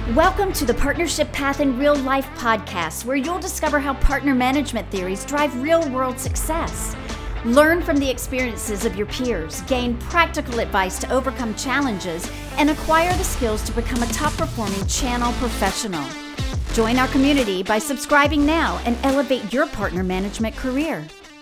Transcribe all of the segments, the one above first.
Welcome to the Partnership Path in Real Life podcast, where you'll discover how partner management theories drive real-world success. Learn from the experiences of your peers, gain practical advice to overcome challenges, and acquire the skills to become a top-performing channel professional. Join our community by subscribing now and elevate your partner management career.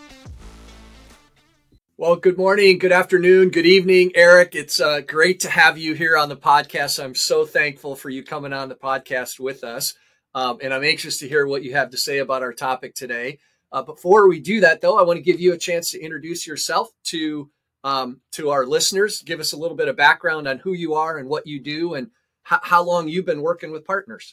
Well, good morning, good afternoon, good evening, Eric. It's great to have you here on the podcast. I'm so thankful for you coming on the podcast with us. And I'm anxious to hear what you have to say about our topic today. Before we do that, though, I want to give you a chance to introduce yourself to our listeners. Give us a little bit of background on who you are and what you do and how long you've been working with partners.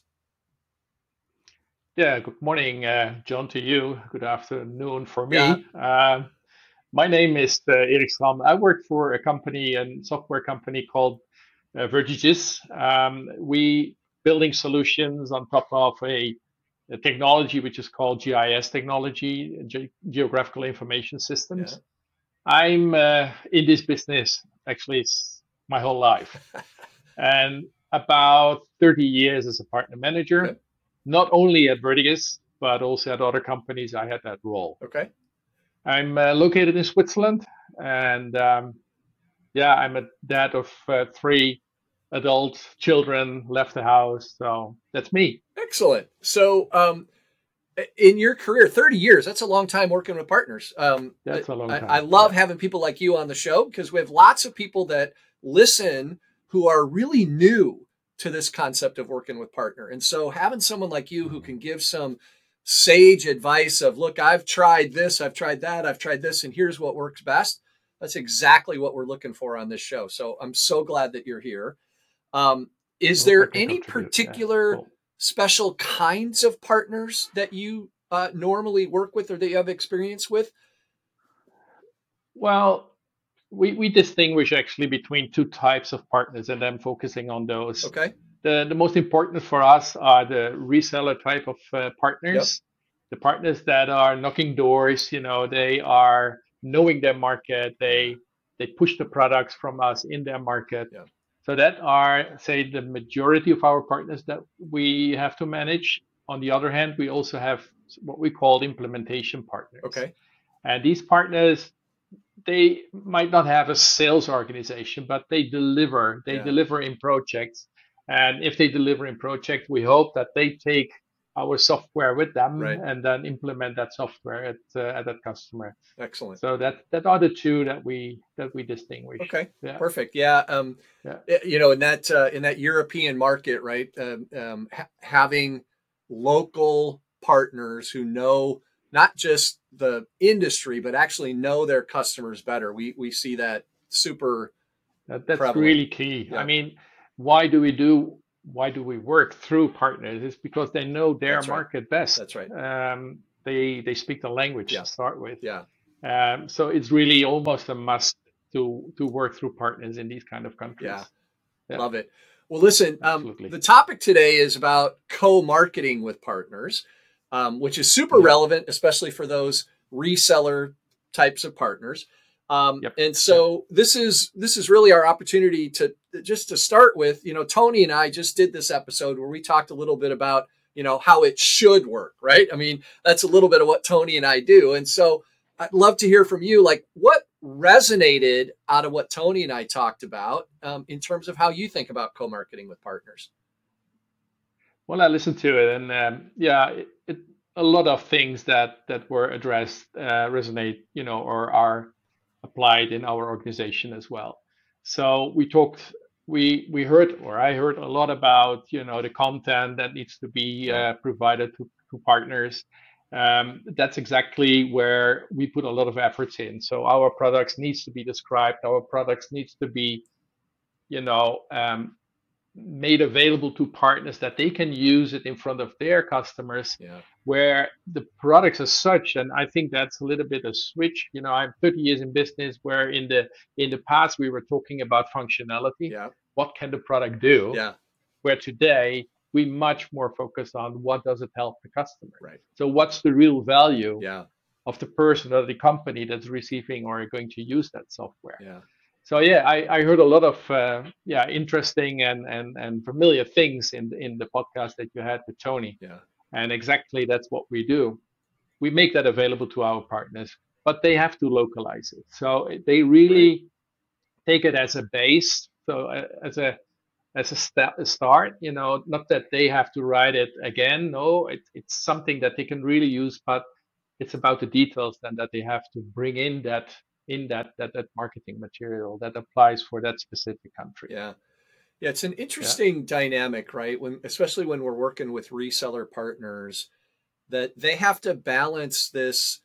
Yeah, good morning, John, to you. Good afternoon for me. Yeah. My name is Erik Stram. I work for a software company called Vertigis. We building solutions on top of a technology which is called GIS technology, Geographical Information Systems. Yeah. I'm in this business actually my whole life, and about 30 years as a partner manager. Okay. Not only at Vertigis, but also at other companies. I had that role. Okay. I'm located in Switzerland, and I'm a dad of 3 adult children, left the house. So that's me. Excellent. So in your career, 30 years, that's a long time working with partners. That's a long time. I love having people like you on the show because we have lots of people that listen who are really new to this concept of working with partner. And so having someone like you who can give some sage advice of, look, I've tried this, I've tried that, I've tried this, and here's what works best. That's exactly what we're looking for on this show. So I'm so glad that you're here. Is there any particular special kinds of partners that you normally work with or that you have experience with? Well, we distinguish actually between 2 types of partners, and I'm focusing on those. Okay. The most important for us are the reseller type of partners, yep. The partners that are knocking doors. They are knowing their market. They push the products from us in their market. Yep. So that are, say, the majority of our partners that we have to manage. On the other hand, we also have what we call implementation partners. Okay. And these partners, they might not have a sales organization, but they deliver. They deliver in projects. And if they deliver in project, we hope that they take our software with them, right, and then implement that software at that customer. Excellent. So that are the 2 that we distinguish. Okay. Yeah. Perfect. Yeah. In that European market, right? Having local partners who know not just the industry, but actually know their customers better. We see that super. That's prevalent. Really key. Yeah. I mean, why do we work through partners? It's because they know their market best. That's right. They speak the language to start with. Yeah. So it's really almost a must to work through partners in these kind of countries. Yeah. Love it. Well, listen, the topic today is about co-marketing with partners, which is super relevant, especially for those reseller types of partners. And so this is really our opportunity to start with, Tony and I just did this episode where we talked a little bit about, how it should work, right? I mean, that's a little bit of what Tony and I do. And so I'd love to hear from you, like what resonated out of what Tony and I talked about in terms of how you think about co-marketing with partners. Well, I listened to it and a lot of things that were addressed resonate, or are applied in our organization as well. So I heard a lot about, the content that needs to be provided to partners. That's exactly where we put a lot of efforts in. So our products needs to be described. Our products needs to be, made available to partners that they can use it in front of their customers, where the products as such. And I think that's a little bit a switch. I'm 30 years in business, where in the past we were talking about functionality. What can the product do? Where today we much more focus on what does it help the customer. Right. So what's the real value of the person or the company that's receiving or going to use that software? So yeah, I heard a lot of interesting and familiar things in the podcast that you had with Tony. Yeah. And exactly that's what we do. We make that available to our partners, but they have to localize it. So they really take it as a base. So as a start, not that they have to write it again. No, it's something that they can really use, but it's about the details then that they have to bring in that marketing material that applies for that specific country. Yeah. Yeah, it's an interesting dynamic, right? Especially when we're working with reseller partners, that they have to balance this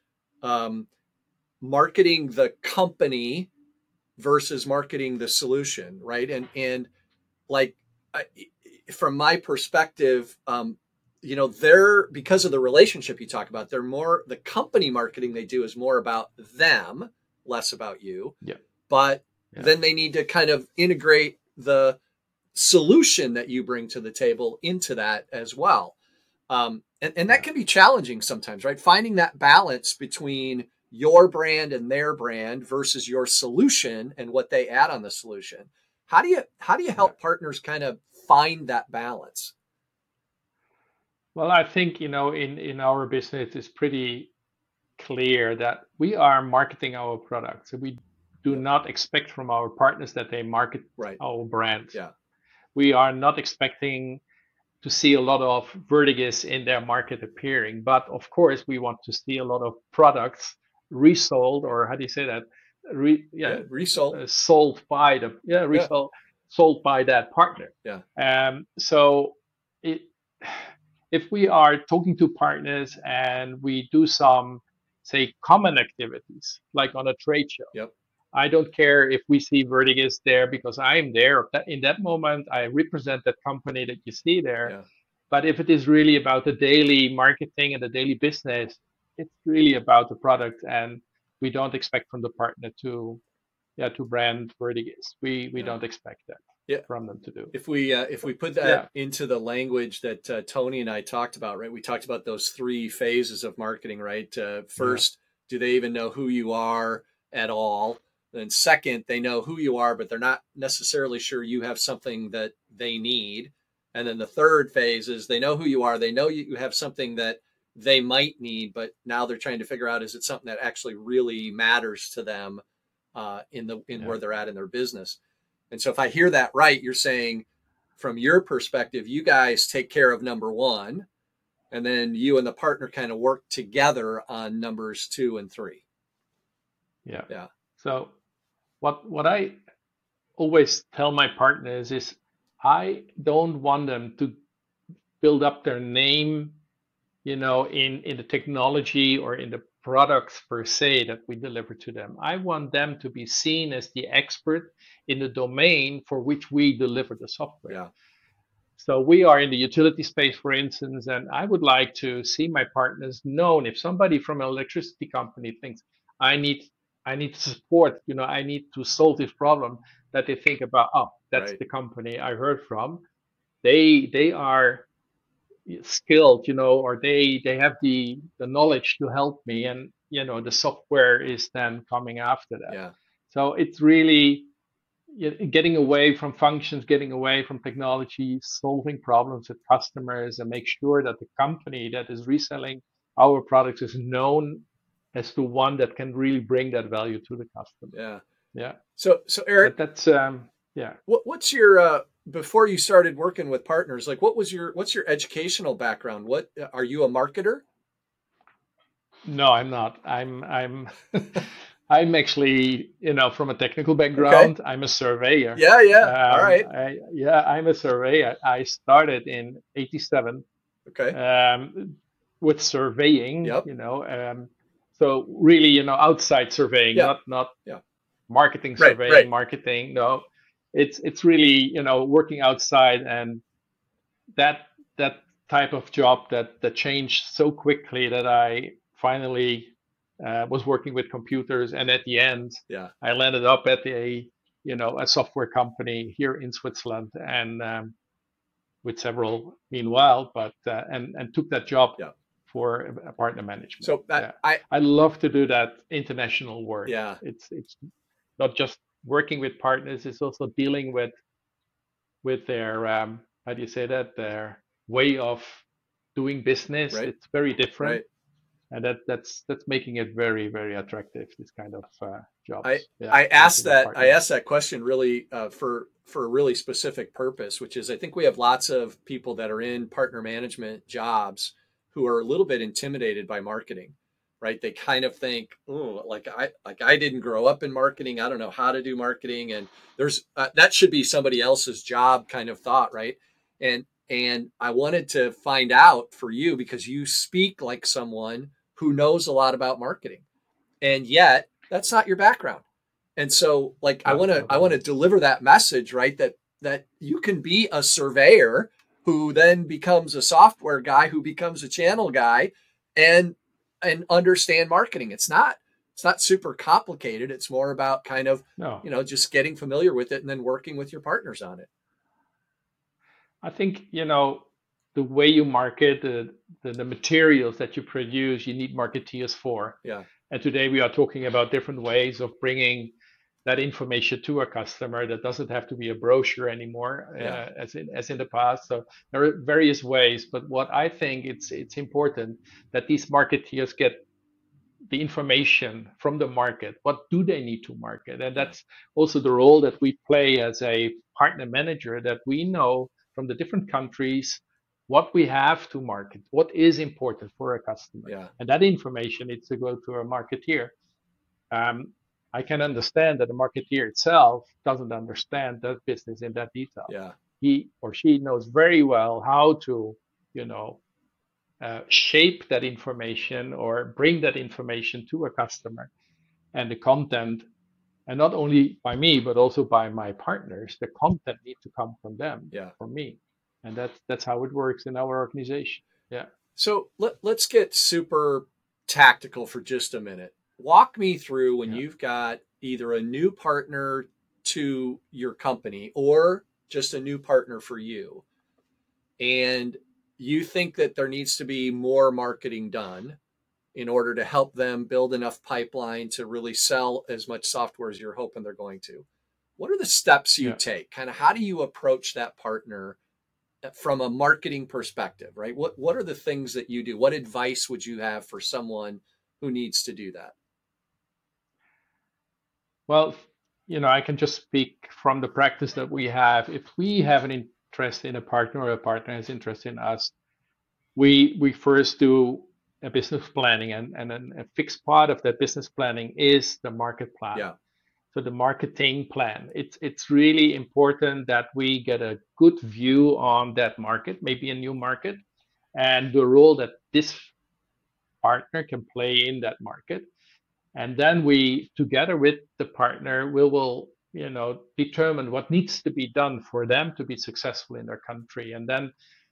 marketing the company versus marketing the solution, right? And like from my perspective, they're, because of the relationship you talk about, they're more, the company marketing they do is more about them, less about you. Yeah. But then they need to kind of integrate the solution that you bring to the table into that as well. And that can be challenging sometimes, right? Finding that balance between your brand and their brand versus your solution and what they add on the solution. How do you help partners kind of find that balance? Well, I think, in our business, it's pretty clear that we are marketing our products. So we do not expect from our partners that they market our brand. Yeah. We are not expecting to see a lot of Verdigris in their market appearing, but of course we want to see a lot of products resold, or how do you say that? Resold. Sold by sold by that partner. Yeah. So if we are talking to partners and we do some, say, common activities, like on a trade show, yep. I don't care if we see Verdigris there because I'm there. In that moment, I represent that company that you see there. Yeah. But if it is really about the daily marketing and the daily business, it's really about the product, and we don't expect from the partner to brand Verdigris. We don't expect that from them to do. If we put that into the language that Tony and I talked about, right? We talked about those 3 phases of marketing, right? First, do they even know who you are at all? Then second, they know who you are, but they're not necessarily sure you have something that they need. And then the third phase is they know who you are. They know you have something that they might need, but now they're trying to figure out, is it something that actually really matters to them in where they're at in their business? And so if I hear that right, you're saying from your perspective, you guys take care of number 1, and then you and the partner kind of work together on numbers 2 and 3. Yeah. Yeah. So what I always tell my partners is I don't want them to build up their name, in the technology or in the products per se that we deliver to them. I want them to be seen as the expert in the domain for which we deliver the software. Yeah. So we are in the utility space, for instance, and I would like to see my partners known. If somebody from an electricity company thinks I need support, I need to solve this problem, that they think about, that's the company I heard from. They are skilled, or they have the knowledge to help me, and the software is then coming after that. Yeah. So it's really getting away from functions, getting away from technology, solving problems with customers, and make sure that the company that is reselling our products is known as the one that can really bring that value to the customer. Yeah. So Eric, that's What's your before you started working with partners? Like, what's your educational background? What are you, a marketer? No, I'm not. I'm I'm actually, from a technical background. Okay. I'm a surveyor. Yeah. All right. I'm a surveyor. I started in '87. Okay. With surveying. Yep. So really, outside surveying, not marketing surveying. Right. Marketing. No, it's really, working outside, and that type of job that changed so quickly that I finally was working with computers, and at the end, I landed up at a software company here in Switzerland, and with several meanwhile, but and took that job for a partner management. So I love to do that international work. Yeah, it's not just working with partners is also dealing with their how do you say that, their way of doing business. Right. It's very different, Right. and that's making it very, very attractive, this kind of I jobs. Yeah, I asked working with that I partners. asked that question really for a really specific purpose, which is I think we have lots of people that are in partner management jobs who are a little bit intimidated by marketing, right? They kind of think, oh, like I didn't grow up in marketing. I don't know how to do marketing, and there's that should be somebody else's job kind of thought, right? And I wanted to find out for you because you speak like someone who knows a lot about marketing, and yet that's not your background. And so like No, not I at want to all. deliver that message, right? That you can be a surveyor who then becomes a software guy who becomes a channel guy and understand marketing. It's not super complicated. It's more about kind of, No, just getting familiar with it and then working with your partners on it. I think, the way you market the materials that you produce, you need marketeers for. Yeah. And today we are talking about different ways of bringing that information to a customer. That doesn't have to be a brochure anymore, Yeah. as in the past. So there are various ways. But what I think it's important that these marketeers get the information from the market. What do they need to market? And Yeah. that's also the role that we play as a partner manager, that we know from the different countries what we have to market, what is important for a customer. Yeah. And that information needs to go to a marketeer. I can understand that the marketeer itself doesn't understand that business in that detail. Yeah. He or she knows very well how to, shape that information or bring that information to a customer, and the content, and not only by me but also by my partners, the content needs to come from them, Yeah. from me, and that's how it works in our organization. Yeah. So let's get super tactical for just a minute. Walk me through when Yeah. you've got either a new partner to your company or just a new partner for you, and you think that there needs to be more marketing done in order to help them build enough pipeline to really sell as much software as you're hoping they're going to. What are the steps you Yeah. take? Kind of how do you approach that partner from a marketing perspective, right? What are the things that you do? What advice would you have for someone who needs to do that? Well, I can just speak from the practice that we have. If we have an interest in a partner, or a partner has interest in us, we first do a business planning, and then a fixed part of that business planning is the market plan. Yeah. So the marketing plan, it's really important that we get a good view on that market, maybe a new market, and the role that this partner can play in that market. And then we, together with the partner, we will, determine what needs to be done for them to be successful in their country. And then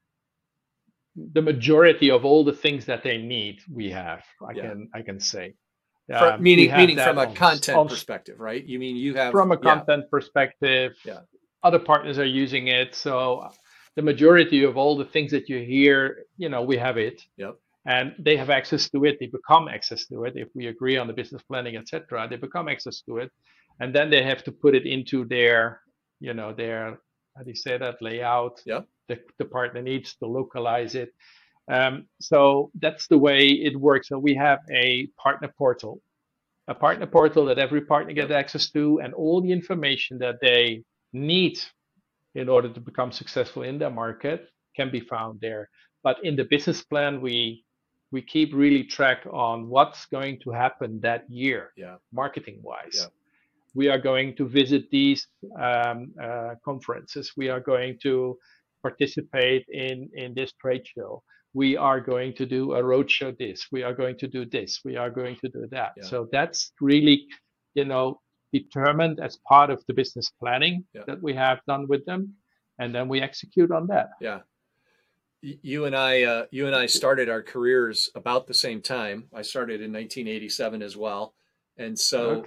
the majority of all the things that they need, we have. I can say. We have Meaning that from a content perspective, right? You mean you have from a content perspective. Yeah. Other partners are using it, so the majority of all the things that you hear, we have it. Yep. And they have access to it. They become access to it if we agree on the business planning, etc. They become access to it, and then they have to put it into their, their, how do you say that, layout. Yep. The partner needs to localize it. So that's the way it works. So we have a partner portal that every partner gets access to, and all the information that they need in order to become successful in their market can be found there. But in the business plan, we keep really track on what's going to happen that year, marketing wise. Yeah. We are going to visit these conferences. We are going to participate in this trade show. We are going to do a roadshow this. We are going to do this. We are going to do that. Yeah. So that's really, determined as part of the business planning that we have done with them. And then we execute on that. Yeah. You and I started our careers about the same time. I started in 1987 as well. And so,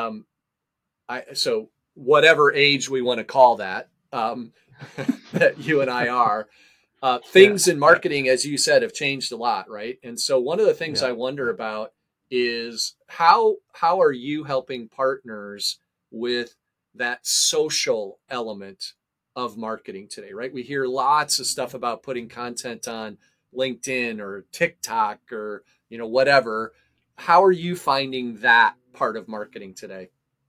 so whatever age we want to call that, that you and I are, things in marketing, as you said, have changed a lot, right? And so one of the things I wonder about is how are you helping partners with that social element of marketing today, right? We hear lots of stuff about putting content on LinkedIn or TikTok or, whatever. How are you finding that part of marketing today?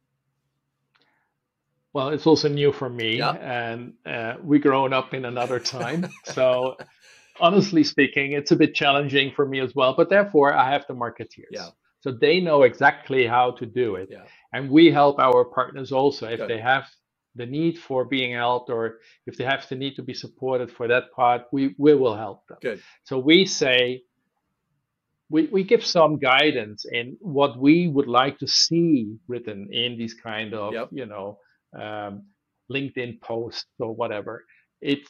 Well, it's also new for me, Yeah. and we grown up in another time. So honestly speaking, it's a bit challenging for me as well, but therefore I have the marketeers. Yeah. So they know exactly how to do it. Yeah. And we help our partners also if Good. they have the need for being helped, or if they have the need to be supported for that part, we will help them. Good. So we say, we give some guidance in what we would like to see written in these kind of, Yep. LinkedIn posts or whatever. It's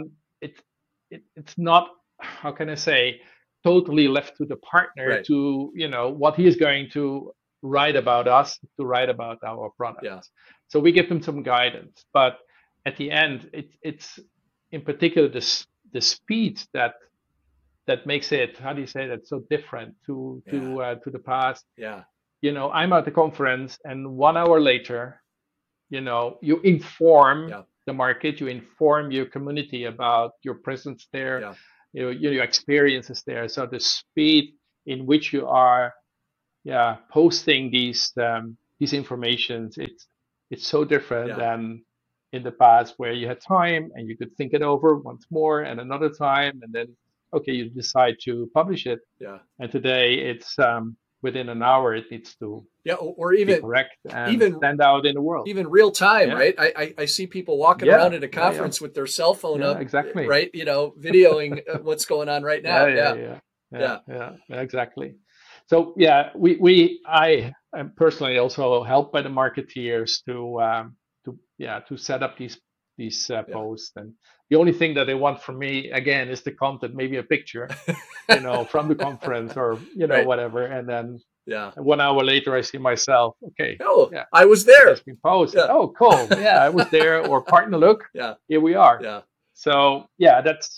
not, how can I say, totally left to the partner Right. to, what he is going to write about us, to write about our product. Yeah. So we give them some guidance, but at the end, it's in particular the speed that makes it, how do you say that, so different to the past. Yeah. I'm at the conference, and 1 hour later, you inform the market, you inform your community about your presence there, your experiences there. So the speed in which you are, posting these informations, it's so different than in the past, where you had time and you could think it over once more and another time, and then you decide to publish it. Yeah. And today it's within an hour it needs to or even be correct and stand out in the world. Even real time, right? I see people walking around at a conference with their cell phone up, exactly, right? Videoing what's going on right now. Yeah, exactly. So I am personally also helped by the marketeers to set up these posts, and the only thing that they want from me again is the content, maybe a picture, from the conference or whatever, and then 1 hour later I see myself. I was there. It's been posted. Yeah. Oh, cool. Yeah, I was there. Or partner, look. Here we are. Yeah. So that's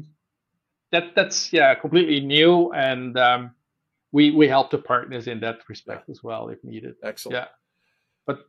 completely new, and we help the partners in that respect as well if needed. Excellent. Yeah, but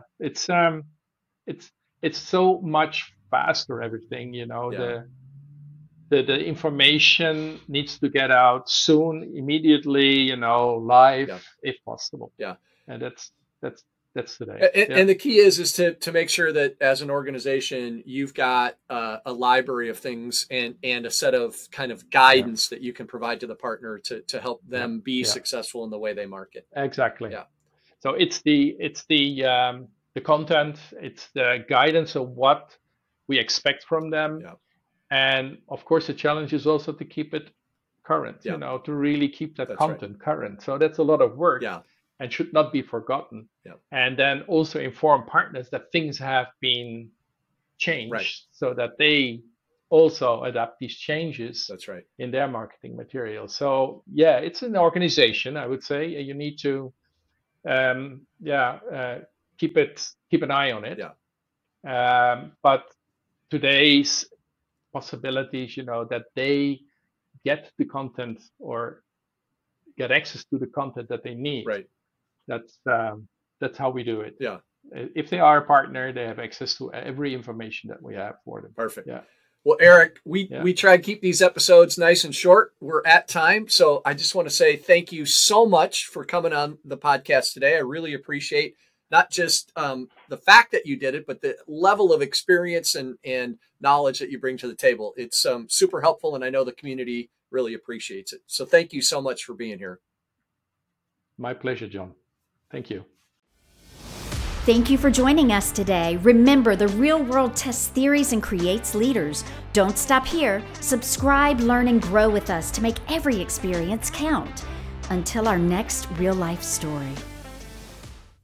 it's so much faster, everything, the information needs to get out soon, immediately, live, if possible. Yeah. And that's today. And the key is to make sure that as an organization, you've got a library of things and a set of kind of guidance that you can provide to the partner to help them be successful in the way they market. Exactly. Yeah. So it's the content, it's the guidance of what we expect from them. Yeah. And of course, the challenge is also to keep it current, to really keep that content current. So that's a lot of work and should not be forgotten. Yeah. And then also inform partners that things have been changed so that they also adapt these changes in their marketing material. So it's an organization, I would say. You need to keep an eye on it. But today's possibilities, that they get the content or get access to the content that they need. Right. That's how we do it. Yeah. If they are a partner, they have access to every information that we have for them. Perfect. Yeah. Well, Eric, we try to keep these episodes nice and short. We're at time. So I just want to say thank you so much for coming on the podcast today. I really appreciate not just the fact that you did it, but the level of experience and knowledge that you bring to the table. It's super helpful, and I know the community really appreciates it. So thank you so much for being here. My pleasure, John. Thank you. Thank you for joining us today. Remember, the real world tests theories and creates leaders. Don't stop here. Subscribe, learn, and grow with us to make every experience count. Until our next real life story.